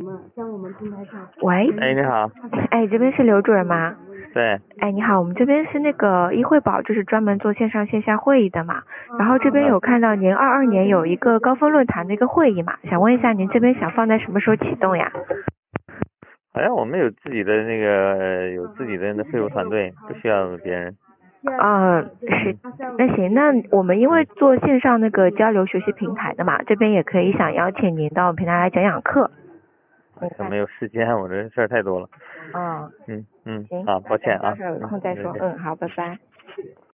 喂， 哎，你好。 哎，这边是刘主任吗？ 对。 哎，你好，我们这边是那个医惠保，就是专门做线上线下会议的嘛。然后这边有看到您22年有一个高峰论坛的一个会议嘛，想问一下您这边想放在什么时候启动呀？ 好像我们有自己的那会务团队，不需要别人。 是，那行，那我们因为做线上那个交流学习平台的嘛，这边也可以想邀请您到我们平台来讲讲课。 没有时间，我这事儿太多了。 嗯， 嗯， 行， 好，抱歉啊。 到时候有空再说。好，拜拜。